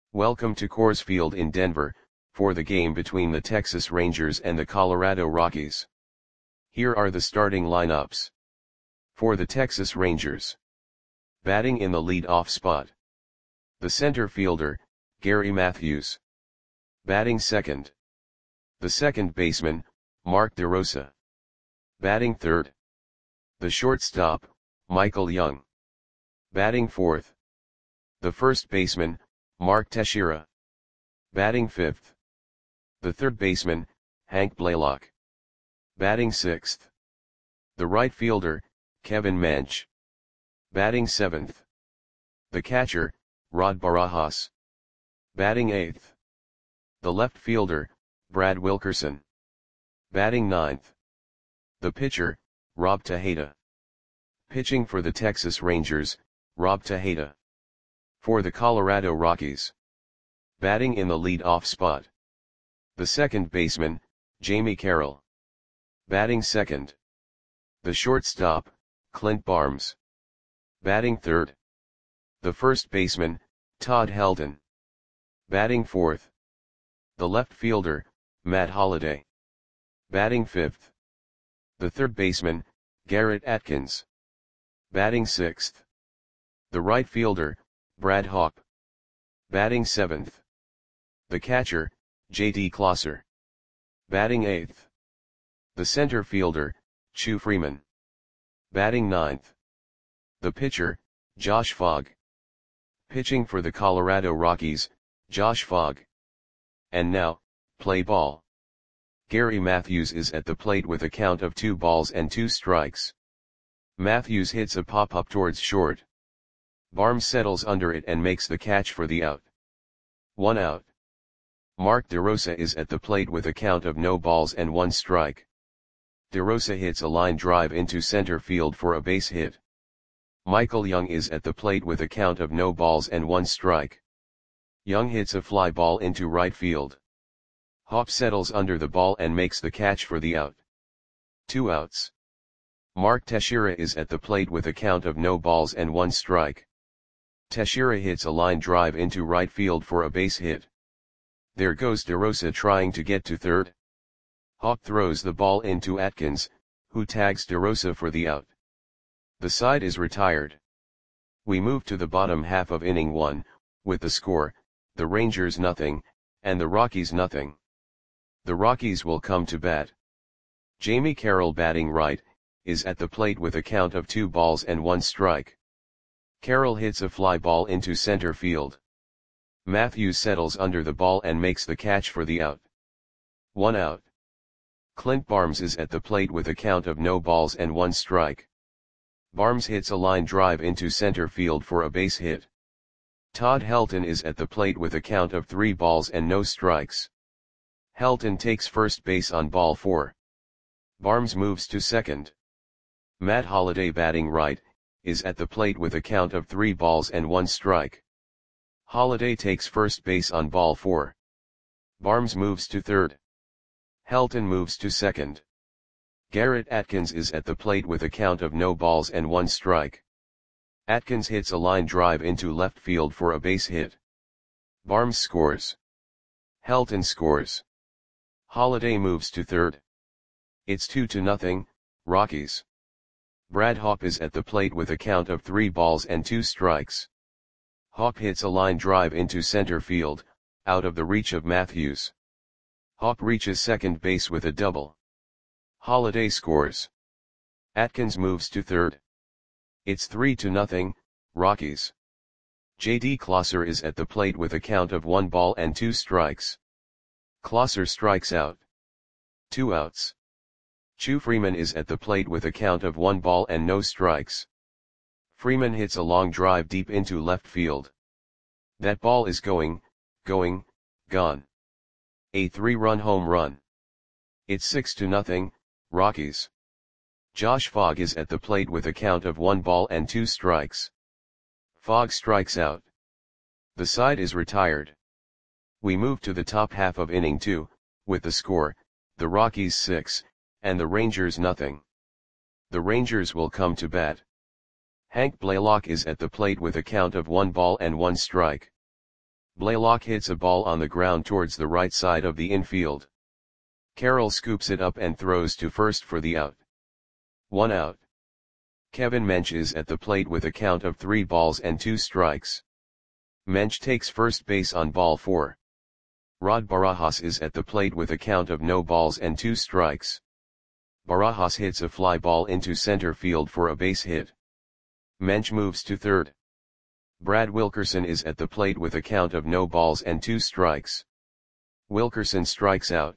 Welcome to Coors Field in Denver, for the game between the Texas Rangers and the Colorado Rockies. Here are the starting lineups. For the Texas Rangers. Batting in the lead-off spot. The center fielder, Gary Matthews. Batting second. The second baseman, Mark DeRosa. Batting third. The shortstop, Michael Young. Batting fourth. The first baseman, Mark Teixeira. Batting fifth. The third baseman, Hank Blaylock. Batting sixth. The right fielder, Kevin Mench. Batting seventh. The catcher, Rod Barajas. Batting eighth. The left fielder, Brad Wilkerson. Batting ninth. The pitcher, Rob Tejada. Pitching for the Texas Rangers, Rob Tejada. For the Colorado Rockies. Batting in the lead-off spot. The second baseman, Jamie Carroll. Batting second. The shortstop, Clint Barnes. Batting third. The first baseman, Todd Helton. Batting fourth. The left fielder, Matt Holliday. Batting fifth. The third baseman, Garrett Atkins. Batting sixth. The right fielder, Brad Hawpe. Batting seventh. The catcher, J.D. Closer. Batting eighth. The center fielder, Chu Freeman. Batting ninth. The pitcher, Josh Fogg. Pitching for the Colorado Rockies, Josh Fogg. And now, play ball. Gary Matthews is at the plate with a count of 2 balls and 2 strikes. Matthews hits a pop-up towards short. Barnes settles under it and makes the catch for the out. 1 out. Mark DeRosa is at the plate with a count of 0 balls and 1 strike. DeRosa hits a line drive into center field for a base hit. Michael Young is at the plate with a count of 0 balls and 1 strike. Young hits a fly ball into right field. Hawpe settles under the ball and makes the catch for the out. 2 outs. Mark Teixeira is at the plate with a count of 0 balls and 1 strike. Teixeira hits a line drive into right field for a base hit. There goes DeRosa trying to get to third. Hawpe throws the ball into Atkins, who tags DeRosa for the out. The side is retired. We move to the bottom half of inning 1, with the score, the Rangers 0, and the Rockies 0. The Rockies will come to bat. Jamie Carroll batting right, is at the plate with a count of 2 balls and 1 strike. Carroll hits a fly ball into center field. Matthews settles under the ball and makes the catch for the out. 1 out. Clint Barnes is at the plate with a count of 0 balls and 1 strike. Barnes hits a line drive into center field for a base hit. Todd Helton is at the plate with a count of 3 balls and no strikes. Helton takes first base on ball 4. Barnes moves to second. Matt Holliday batting right, is at the plate with a count of 3 balls and 1 strike. Holliday takes first base on ball 4. Barnes moves to third. Helton moves to second. Garrett Atkins is at the plate with a count of 0 balls and 1 strike. Atkins hits a line drive into left field for a base hit. Barnes scores. Helton scores. Holliday moves to third. It's 2-0, Rockies. Brad Hawpe is at the plate with a count of 3 balls and 2 strikes. Hawpe hits a line drive into center field, out of the reach of Matthews. Hawpe reaches second base with a double. Holliday scores. Atkins moves to third. It's 3-0, Rockies. J.D. Closer is at the plate with a count of 1 ball and 2 strikes. Closer strikes out. 2 outs. Chu Freeman is at the plate with a count of 1 ball and no strikes. Freeman hits a long drive deep into left field. That ball is gone. A 3-run home run. It's 6-0, Rockies. Josh Fogg is at the plate with a count of 1 ball and 2 strikes. Fogg strikes out. The side is retired. We move to the top half of inning 2, with the score, the Rockies 6, and the Rangers 0. The Rangers will come to bat. Hank Blaylock is at the plate with a count of 1 ball and 1 strike. Blaylock hits a ball on the ground towards the right side of the infield. Carroll scoops it up and throws to first for the out. 1 out. Kevin Mensch is at the plate with a count of 3 balls and 2 strikes. Mensch takes first base on ball 4. Rod Barajas is at the plate with a count of no balls and 2 strikes. Barajas hits a fly ball into center field for a base hit. Mensch moves to third. Brad Wilkerson is at the plate with a count of no balls and 2 strikes. Wilkerson strikes out.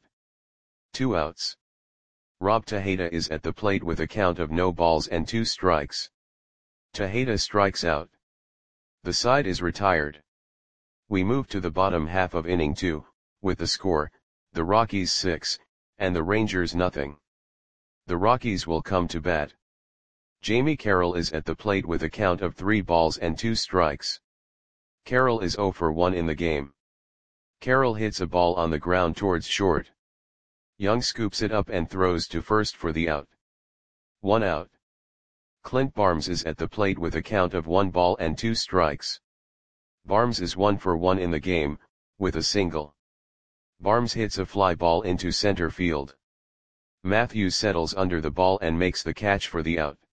2 outs. Rob Tejeda is at the plate with a count of no balls and 2 strikes. Tejeda strikes out. The side is retired. We move to the bottom half of inning 2, with the score, the Rockies 6, and the Rangers nothing. The Rockies will come to bat. Jamie Carroll is at the plate with a count of 3 balls and 2 strikes. Carroll is 0 for 1 in the game. Carroll hits a ball on the ground towards short. Young scoops it up and throws to first for the out. 1 out. Clint Barnes is at the plate with a count of 1 ball and 2 strikes. Barnes is 1 for 1 in the game, with a single. Barnes hits a fly ball into center field. Matthews settles under the ball and makes the catch for the out.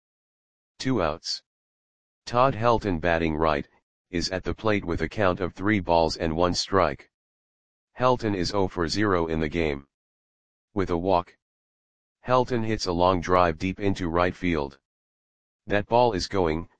2 outs. Todd Helton, batting right, is at the plate with a count of 3 balls and 1 strike. Helton is 0 for 0 in the game. With a walk. Helton hits a long drive deep into right field. That ball is going,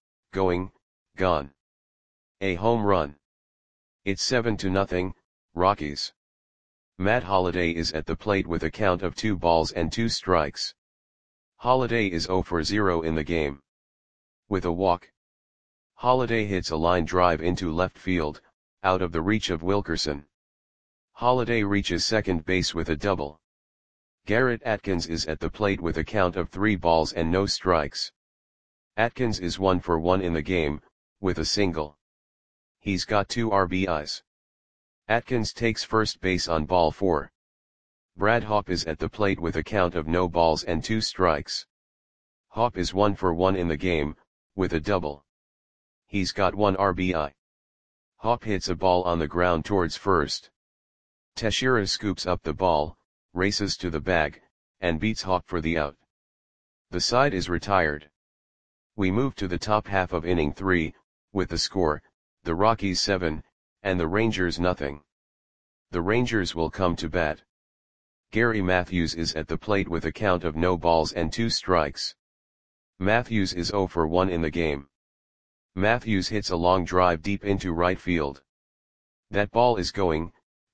gone. A home run. It's 7-0, Rockies. Matt Holliday is at the plate with a count of 2 balls and 2 strikes. Holliday is 0 for 0 in the game. With a walk. Holliday hits a line drive into left field, out of the reach of Wilkerson. Holliday reaches second base with a double. Garrett Atkins is at the plate with a count of 3 balls and no strikes. Atkins is 1 for 1 in the game, with a single. He's got 2 RBIs. Atkins takes first base on ball 4. Brad Hawpe is at the plate with a count of no balls and 2 strikes. Hawpe is 1 for 1 in the game, with a double. He's got 1 RBI. Hawpe hits a ball on the ground towards first. Teixeira scoops up the ball, races to the bag, and beats Hawpe for the out. The side is retired. We move to the top half of inning 3, with the score, the Rockies 7, and the Rangers nothing. The Rangers will come to bat. Gary Matthews is at the plate with a count of no balls and 2 strikes. Matthews is 0 for 1 in the game. Matthews hits a long drive deep into right field. That ball is going,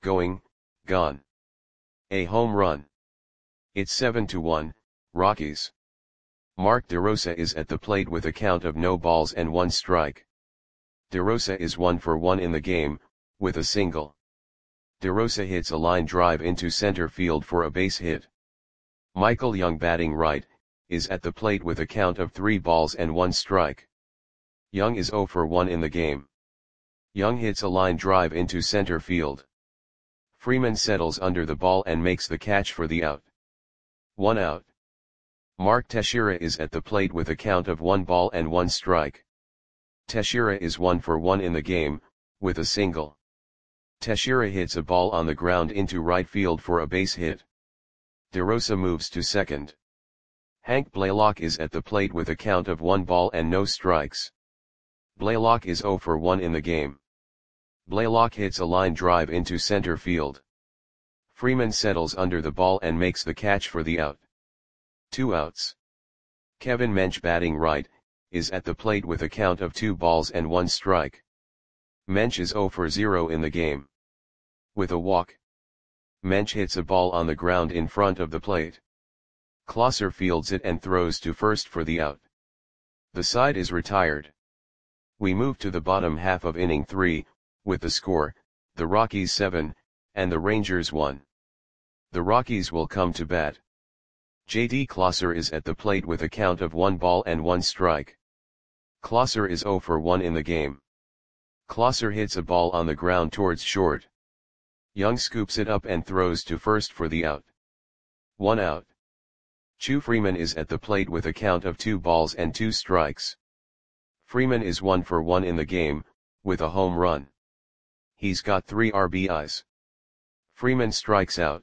gone. A home run. It's 7-1, Rockies. Mark DeRosa is at the plate with a count of no balls and 1 strike. DeRosa is 1 for 1 in the game, with a single. DeRosa hits a line drive into center field for a base hit. Michael Young, batting right, is at the plate with a count of 3 balls and 1 strike. Young is 0 for 1 in the game. Young hits a line drive into center field. Freeman settles under the ball and makes the catch for the out. 1 out. Mark Teixeira is at the plate with a count of 1 ball and 1 strike. Teixeira is 1 for 1 in the game, with a single. Teixeira hits a ball on the ground into right field for a base hit. DeRosa moves to second. Hank Blaylock is at the plate with a count of 1 ball and no strikes. Blaylock is 0 for 1 in the game. Blaylock hits a line drive into center field. Freeman settles under the ball and makes the catch for the out. 2 outs. Kevin Mensch, batting right, is at the plate with a count of 2 balls and 1 strike. Mensch is 0 for 0 in the game. With a walk. Mensch hits a ball on the ground in front of the plate. Klosser fields it and throws to first for the out. The side is retired. We move to the bottom half of inning 3, with the score, the Rockies 7, and the Rangers 1. The Rockies will come to bat. J.D. Klosser is at the plate with a count of 1 ball and 1 strike. Klosser is 0 for 1 in the game. Klosser hits a ball on the ground towards short. Young scoops it up and throws to first for the out. 1 out. Chu Freeman is at the plate with a count of 2 balls and 2 strikes. Freeman is 1 for 1 in the game, with a home run. He's got 3 RBIs. Freeman strikes out.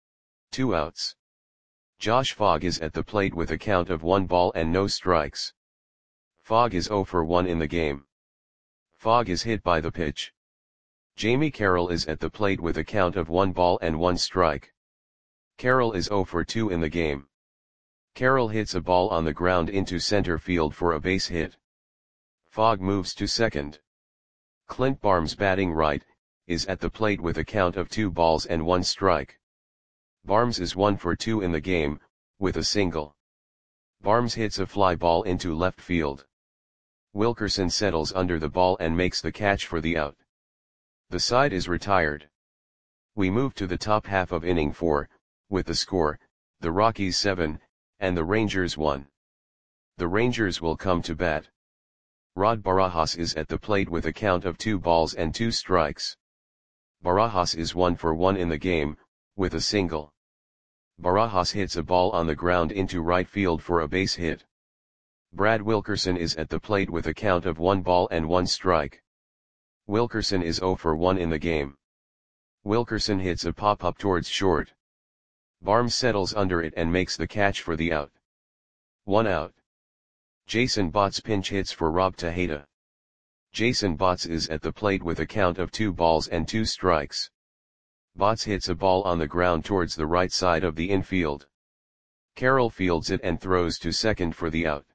2 outs. Josh Fogg is at the plate with a count of 1 ball and no strikes. Fogg is 0 for 1 in the game. Fogg is hit by the pitch. Jamie Carroll is at the plate with a count of 1 ball and 1 strike. Carroll is 0 for 2 in the game. Carroll hits a ball on the ground into center field for a base hit. Fogg moves to second. Clint Barnes, batting right, is at the plate with a count of 2 balls and 1 strike. Barnes is 1 for 2 in the game, with a single. Barnes hits a fly ball into left field. Wilkerson settles under the ball and makes the catch for the out. The side is retired. We move to the top half of inning 4, with the score, the Rockies 7, and the Rangers 1. The Rangers will come to bat. Rod Barajas is at the plate with a count of 2 balls and 2 strikes. Barajas is 1 for 1 in the game, with a single. Barajas hits a ball on the ground into right field for a base hit. Brad Wilkerson is at the plate with a count of 1 ball and 1 strike. Wilkerson is 0 for 1 in the game. Wilkerson hits a pop-up towards short. Barnes settles under it and makes the catch for the out. 1 out. Jason Botts pinch hits for Rob Tejeda. Jason Botts is at the plate with a count of 2 balls and 2 strikes. Botts hits a ball on the ground towards the right side of the infield. Carroll fields it and throws to second for the out.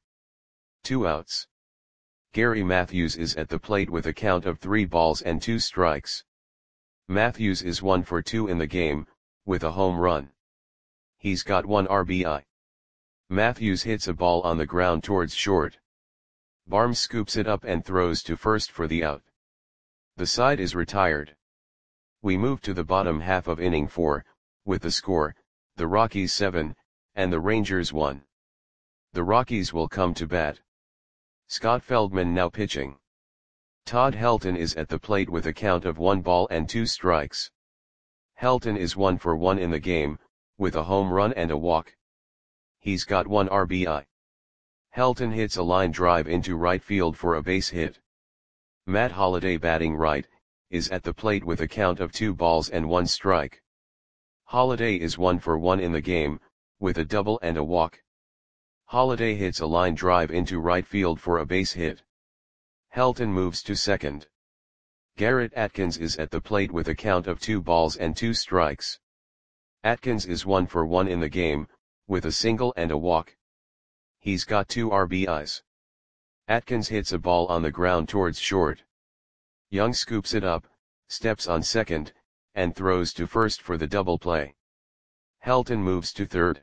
2 outs. Gary Matthews is at the plate with a count of 3 balls and 2 strikes. Matthews is 1 for 2 in the game, with a home run. He's got 1 RBI. Matthews hits a ball on the ground towards short. Barnes scoops it up and throws to first for the out. The side is retired. We move to the bottom half of inning 4, with the score, the Rockies 7, and the Rangers 1. The Rockies will come to bat. Scott Feldman now pitching. Todd Helton is at the plate with a count of 1 ball and 2 strikes. Helton is 1 for 1 in the game, with a home run and a walk. He's got 1 RBI. Helton hits a line drive into right field for a base hit. Matt Holliday, batting right, is at the plate with a count of 2 balls and 1 strike. Holliday is 1 for 1 in the game, with a double and a walk. Holliday hits a line drive into right field for a base hit. Helton moves to second. Garrett Atkins is at the plate with a count of 2 balls and 2 strikes. Atkins is 1 for 1 in the game, with a single and a walk. He's got 2 RBIs. Atkins hits a ball on the ground towards short. Young scoops it up, steps on second, and throws to first for the double play. Helton moves to third.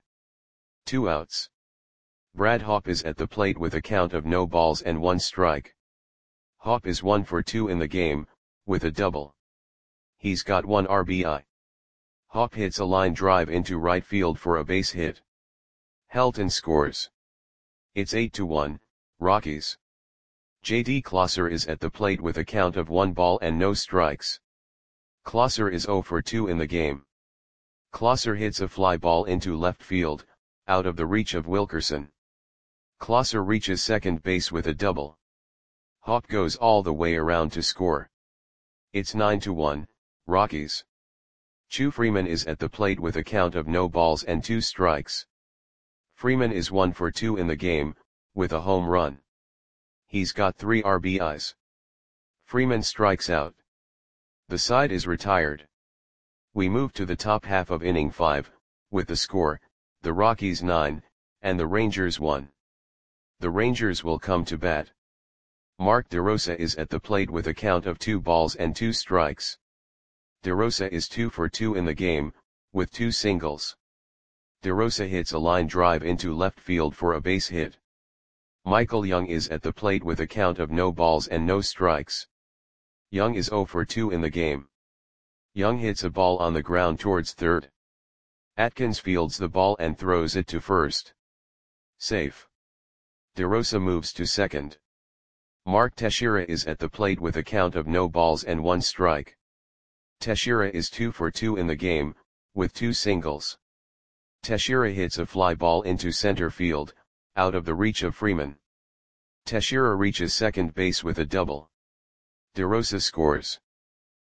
2 outs. Brad Hawpe is at the plate with a count of no balls and 1 strike. Hawpe is 1 for 2 in the game, with a double. He's got 1 RBI. Hawpe hits a line drive into right field for a base hit. Helton scores. It's 8-1, Rockies. J.D. Klosser is at the plate with a count of 1 ball and no strikes. Klosser is 0 for 2 in the game. Klosser hits a fly ball into left field, out of the reach of Wilkerson. Klosser reaches second base with a double. Hawpe goes all the way around to score. It's 9-1, Rockies. Chu Freeman is at the plate with a count of no balls and 2 strikes. Freeman is 1 for 2 in the game, with a home run. He's got 3 RBIs. Freeman strikes out. The side is retired. We move to the top half of inning 5, with the score, the Rockies 9, and the Rangers 1. The Rangers will come to bat. Mark DeRosa is at the plate with a count of 2 balls and 2 strikes. DeRosa is 2 for 2 in the game, with 2 singles. DeRosa hits a line drive into left field for a base hit. Michael Young is at the plate with a count of no balls and no strikes. Young is 0 for 2 in the game. Young hits a ball on the ground towards third. Atkins fields the ball and throws it to first. Safe. DeRosa moves to second. Mark Teixeira is at the plate with a count of no balls and 1 strike. Teixeira is 2 for 2 in the game, with 2 singles. Teixeira hits a fly ball into center field, out of the reach of Freeman. Teixeira reaches second base with a double. DeRosa scores.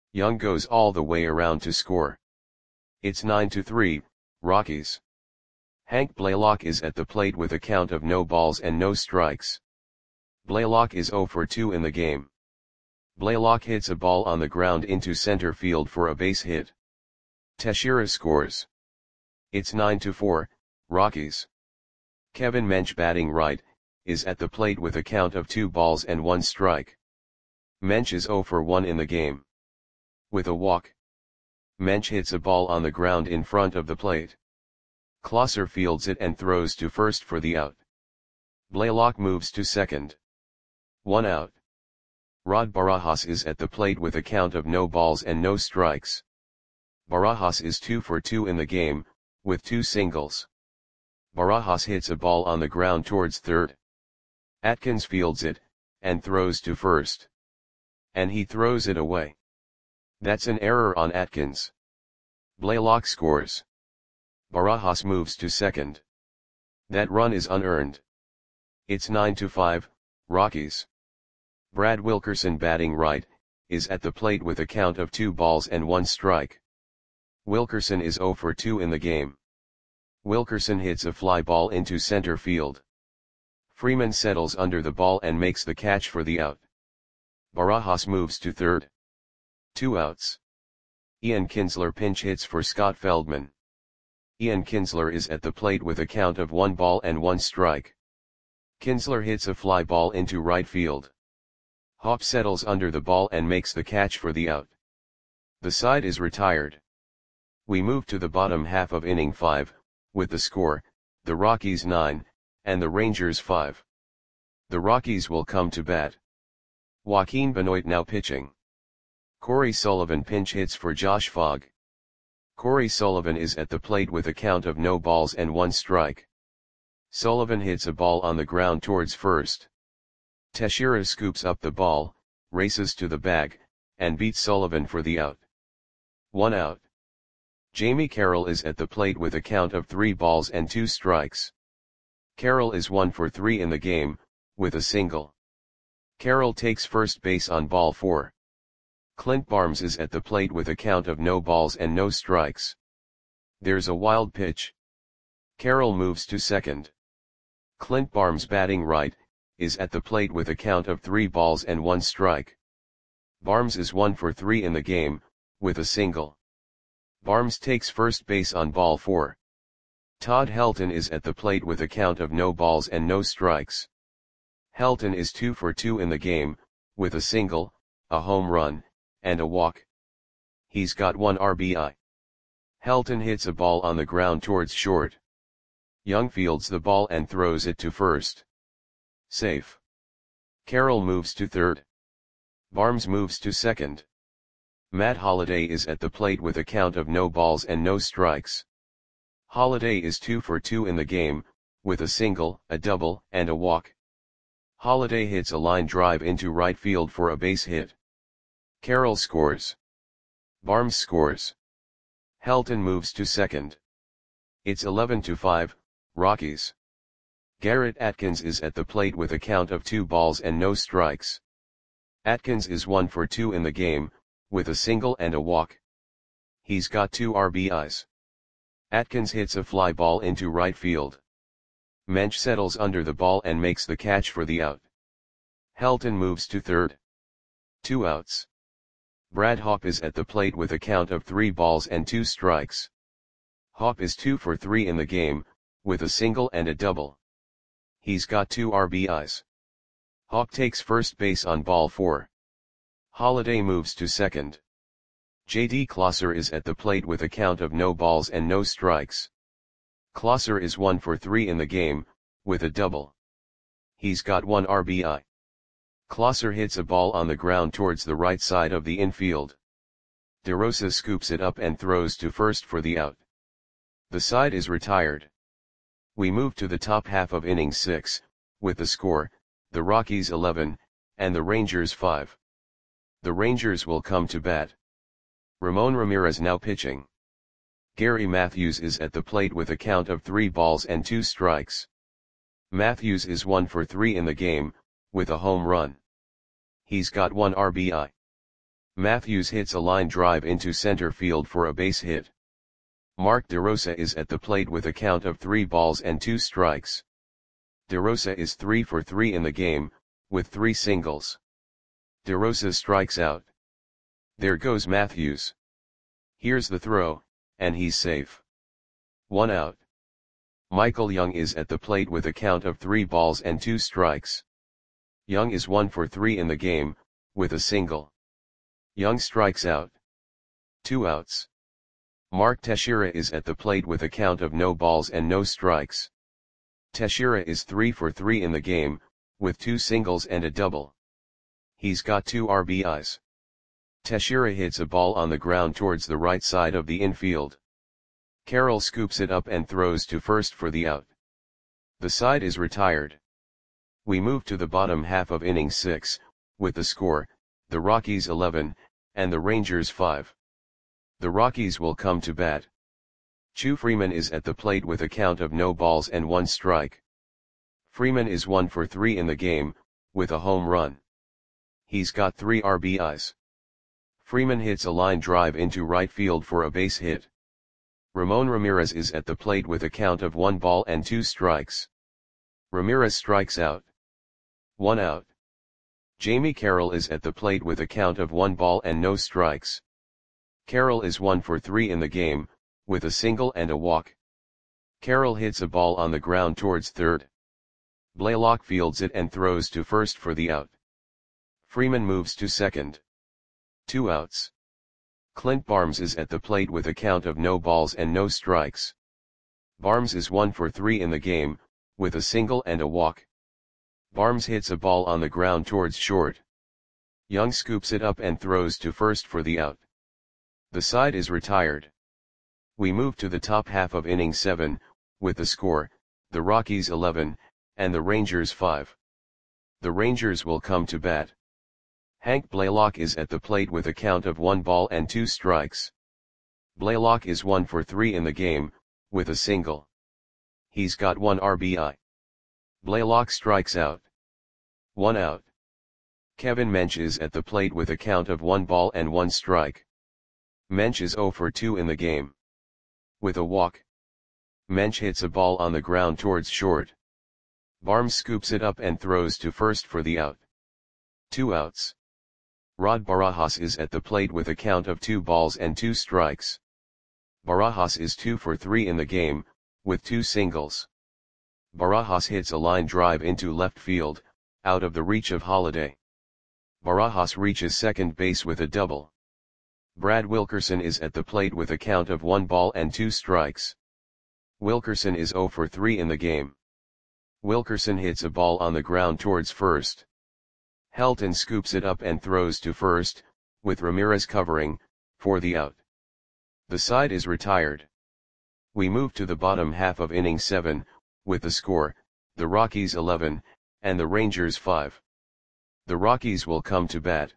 Young goes all the way around to score. It's 9-3, Rockies. Hank Blaylock is at the plate with a count of no balls and no strikes. Blaylock is 0 for 2 in the game. Blaylock hits a ball on the ground into center field for a base hit. Teixeira scores. It's 9-4, Rockies. Kevin Mench, batting right, is at the plate with a count of 2 balls and 1 strike. Mench is 0 for 1 in the game. With a walk, Mench hits a ball on the ground in front of the plate. Klosser fields it and throws to first for the out. Blaylock moves to second. 1 out. Rod Barajas is at the plate with a count of no balls and no strikes. Barajas is 2 for 2 in the game, with 2 singles. Barajas hits a ball on the ground towards third. Atkins fields it, and throws to first. And he throws it away. That's an error on Atkins. Blaylock scores. Barajas moves to second. That run is unearned. It's 9-5, Rockies. Brad Wilkerson, batting right, is at the plate with a count of 2 balls and 1 strike. Wilkerson is 0 for 2 in the game. Wilkerson hits a fly ball into center field. Freeman settles under the ball and makes the catch for the out. Barajas moves to third. 2 outs. Ian Kinsler pinch hits for Scott Feldman. Ian Kinsler is at the plate with a count of 1 ball and 1 strike. Kinsler hits a fly ball into right field. Hopp settles under the ball and makes the catch for the out. The side is retired. We move to the bottom half of inning 5, with the score, the Rockies 9, and the Rangers 5. The Rockies will come to bat. Joaquin Benoit now pitching. Corey Sullivan pinch hits for Josh Fogg. Corey Sullivan is at the plate with a count of no balls and 1 strike. Sullivan hits a ball on the ground towards first. Teixeira scoops up the ball, races to the bag, and beats Sullivan for the out. 1 out. Jamie Carroll is at the plate with a count of 3 balls and 2 strikes. Carroll is 1 for 3 in the game, with a single. Carroll takes first base on ball 4. Clint Barnes is at the plate with a count of no balls and no strikes. There's a wild pitch. Carroll moves to second. Clint Barnes, batting right, is at the plate with a count of 3 balls and 1 strike. Barnes is 1 for 3 in the game, with a single. Barnes takes first base on ball 4. Todd Helton is at the plate with a count of no balls and no strikes. Helton is 2 for 2 in the game, with a single, a home run, and a walk. He's got 1 RBI. Helton hits a ball on the ground towards short. Young fields the ball and throws it to first. Safe. Carroll moves to third. Barnes moves to second. Matt Holliday is at the plate with a count of no balls and no strikes. Holliday is 2 for 2 in the game, with a single, a double, and a walk. Holliday hits a line drive into right field for a base hit. Carroll scores. Barnes scores. Helton moves to second. It's 11-5, Rockies. Garrett Atkins is at the plate with a count of 2 balls and no strikes. Atkins is 1 for 2 in the game, with a single and a walk. He's got 2 RBIs. Atkins hits a fly ball into right field. Mench settles under the ball and makes the catch for the out. Helton moves to third. 2 outs. Brad Hopp is at the plate with a count of 3 balls and 2 strikes. Hopp is 2 for 3 in the game, with a single and a double. He's got 2 RBIs. Hopp takes first base on ball 4. Holliday moves to second. J.D. Klosser is at the plate with a count of no balls and no strikes. Klosser is 1 for 3 in the game, with a double. He's got 1 RBI. Klosser hits a ball on the ground towards the right side of the infield. DeRosa scoops it up and throws to first for the out. The side is retired. We move to the top half of inning 6, with the score, the Rockies 11, and the Rangers 5. The Rangers will come to bat. Ramon Ramirez now pitching. Gary Matthews is at the plate with a count of 3 balls and 2 strikes. Matthews is 1 for 3 in the game, with a home run. He's got 1 RBI. Matthews hits a line drive into center field for a base hit. Mark DeRosa is at the plate with a count of 3 balls and 2 strikes. DeRosa is 3 for 3 in the game, with 3 singles. DeRosa strikes out. There goes Matthews. Here's the throw, and he's safe. 1 out. Michael Young is at the plate with a count of 3 balls and 2 strikes. Young is 1 for 3 in the game, with a single. Young strikes out. 2 outs. Mark Teixeira is at the plate with a count of no balls and no strikes. Teixeira is 3 for 3 in the game, with 2 singles and a double. He's got 2 RBIs. Teixeira hits a ball on the ground towards the right side of the infield. Carroll scoops it up and throws to first for the out. The side is retired. We move to the bottom half of inning 6, with the score, the Rockies 11, and the Rangers 5. The Rockies will come to bat. Chu Freeman is at the plate with a count of no balls and 1 strike. Freeman is 1 for 3 in the game, with a home run. He's got 3 RBIs. Freeman hits a line drive into right field for a base hit. Ramon Ramirez is at the plate with a count of 1 ball and 2 strikes. Ramirez strikes out. 1 out. Jamie Carroll is at the plate with a count of 1 ball and no strikes. Carroll is 1 for 3 in the game, with a single and a walk. Carroll hits a ball on the ground towards third. Blaylock fields it and throws to first for the out. Freeman moves to second. 2 outs. Clint Barnes is at the plate with a count of no balls and no strikes. Barnes is 1 for 3 in the game, with a single and a walk. Barnes hits a ball on the ground towards short. Young scoops it up and throws to first for the out. The side is retired. We move to the top half of inning 7, with the score, the Rockies 11, and the Rangers 5. The Rangers will come to bat. Hank Blaylock is at the plate with a count of 1 ball and 2 strikes. Blaylock is 1 for 3 in the game, with a single. He's got 1 RBI. Blaylock strikes out. 1 out. Kevin Mench is at the plate with a count of 1 ball and 1 strike. Mench is 0 for 2 in the game. With a walk. Mench hits a ball on the ground towards short. Barnes scoops it up and throws to first for the out. 2 outs. Rod Barajas is at the plate with a count of 2 balls and 2 strikes. Barajas is 2 for 3 in the game, with 2 singles. Barajas hits a line drive into left field, out of the reach of Holliday. Barajas reaches second base with a double. Brad Wilkerson is at the plate with a count of 1 ball and 2 strikes. Wilkerson is 0 for 3 in the game. Wilkerson hits a ball on the ground towards first. Helton scoops it up and throws to first, with Ramirez covering, for the out. The side is retired. We move to the bottom half of inning 7, with the score, the Rockies 11, and the Rangers 5. The Rockies will come to bat.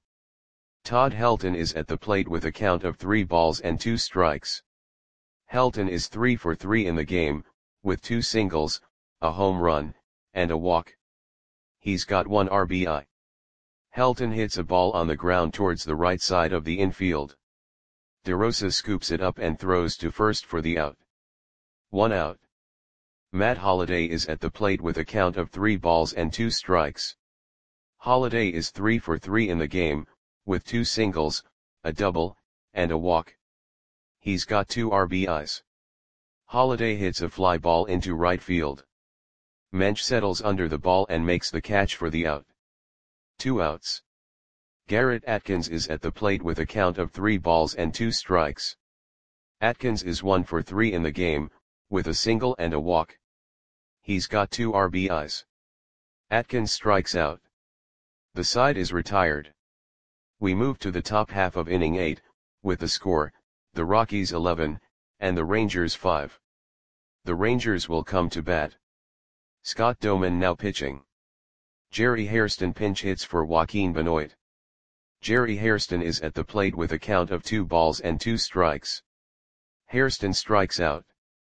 Todd Helton is at the plate with a count of 3 balls and 2 strikes. Helton is 3 for 3 in the game, with 2 singles, a home run, and a walk. He's got 1 RBI. Helton hits a ball on the ground towards the right side of the infield. DeRosa scoops it up and throws to first for the out. 1 out. Matt Holliday is at the plate with a count of 3 balls and 2 strikes. Holliday is 3 for 3 in the game, with 2 singles, a double, and a walk. He's got 2 RBIs. Holliday hits a fly ball into right field. Mench settles under the ball and makes the catch for the out. 2 outs. Garrett Atkins is at the plate with a count of 3 balls and 2 strikes. Atkins is 1 for 3 in the game, with a single and a walk. He's got 2 RBIs. Atkins strikes out. The side is retired. We move to the top half of inning 8, with the score, the Rockies 11, and the Rangers 5. The Rangers will come to bat. Scott Doman now pitching. Jerry Hairston pinch hits for Joaquin Benoit. Jerry Hairston is at the plate with a count of 2 balls and 2 strikes. Hairston strikes out.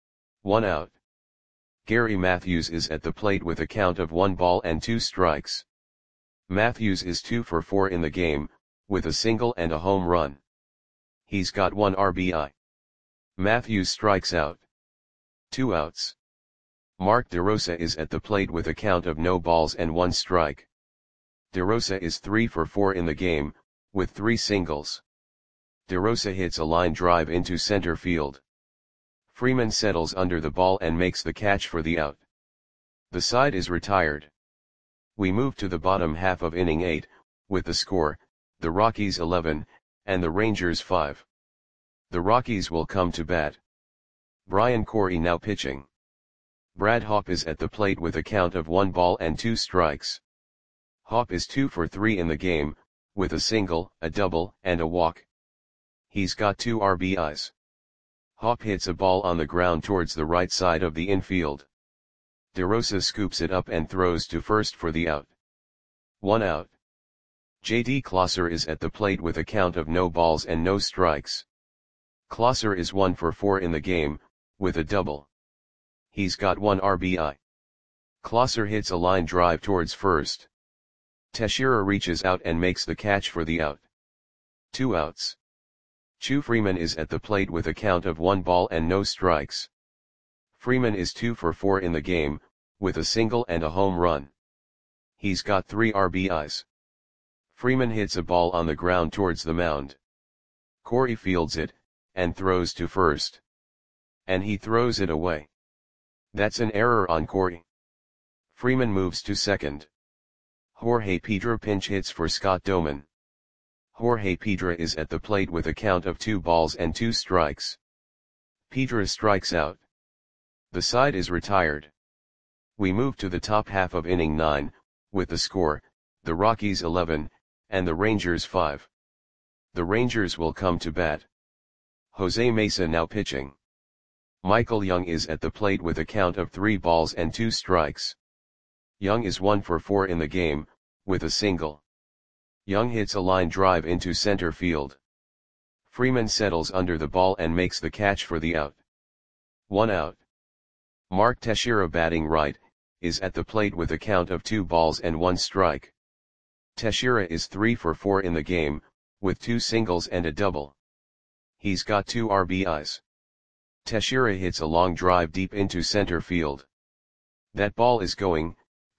1 out. Gary Matthews is at the plate with a count of 1 ball and 2 strikes. Matthews is 2 for 4 in the game, with a single and a home run. He's got 1 RBI. Matthews strikes out. 2 outs. Mark DeRosa is at the plate with a count of no balls and 1 strike. DeRosa is 3 for 4 in the game, with 3 singles. DeRosa hits a line drive into center field. Freeman settles under the ball and makes the catch for the out. The side is retired. We move to the bottom half of inning 8, with the score, the Rockies 11, and the Rangers 5. The Rockies will come to bat. Brian Corey now pitching. Brad Hawpe is at the plate with a count of 1 ball and 2 strikes. Hawpe is 2 for 3 in the game, with a single, a double, and a walk. He's got 2 RBIs. Hawpe hits a ball on the ground towards the right side of the infield. DeRosa scoops it up and throws to first for the out. 1 out. J.D. Closser is at the plate with a count of no balls and no strikes. Closser is 1 for 4 in the game, with a double. He's got 1 RBI. Closser hits a line drive towards first. Teixeira reaches out and makes the catch for the out. 2 outs. Chu Freeman is at the plate with a count of 1 ball and no strikes. Freeman is 2 for 4 in the game, with a single and a home run. He's got 3 RBIs. Freeman hits a ball on the ground towards the mound. Corey fields it, and throws to first. And he throws it away. That's an error on Corey. Freeman moves to second. Jorge Pedra pinch hits for Scott Doman. Jorge Pedra is at the plate with a count of 2 balls and 2 strikes. Pedra strikes out. The side is retired. We move to the top half of inning 9, with the score, the Rockies 11, and the Rangers 5. The Rangers will come to bat. Jose Mesa now pitching. Michael Young is at the plate with a count of 3 balls and 2 strikes. Young is 1 for 4 in the game, with a single. Young hits a line drive into center field. Freeman settles under the ball and makes the catch for the out. 1 out. Mark Teixeira batting right, is at the plate with a count of 2 balls and 1 strike. Teixeira is 3 for 4 in the game, with 2 singles and a double. He's got 2 RBIs. Teixeira hits a long drive deep into center field. That ball is going,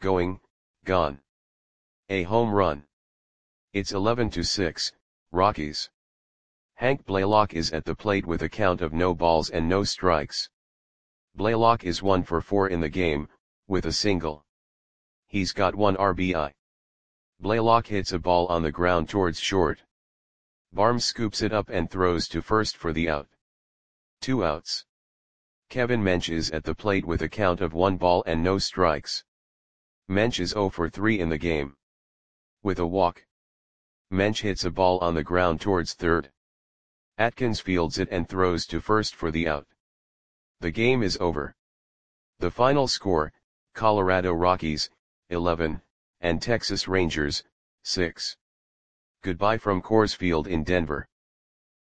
gone. A home run. It's 11-6, Rockies. Hank Blaylock is at the plate with a count of no balls and no strikes. Blaylock is 1 for 4 in the game, with a single. He's got 1 RBI. Blaylock hits a ball on the ground towards short. Barnes scoops it up and throws to first for the out. 2 outs. Kevin Mench is at the plate with a count of 1 ball and no strikes. Mench is 0 for 3 in the game. With a walk. Mench hits a ball on the ground towards third. Atkins fields it and throws to first for the out. The game is over. The final score, Colorado Rockies, 11, and Texas Rangers, 6. Goodbye from Coors Field in Denver.